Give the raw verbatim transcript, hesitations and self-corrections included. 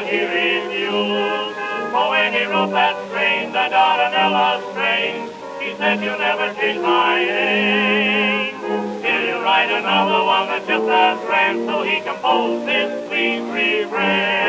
not hearing you. For when he wrote that strain, the Dardanella strain, he said, you'll never change my name. He'll write another one that's just as grand, so he composed this sweet refrain.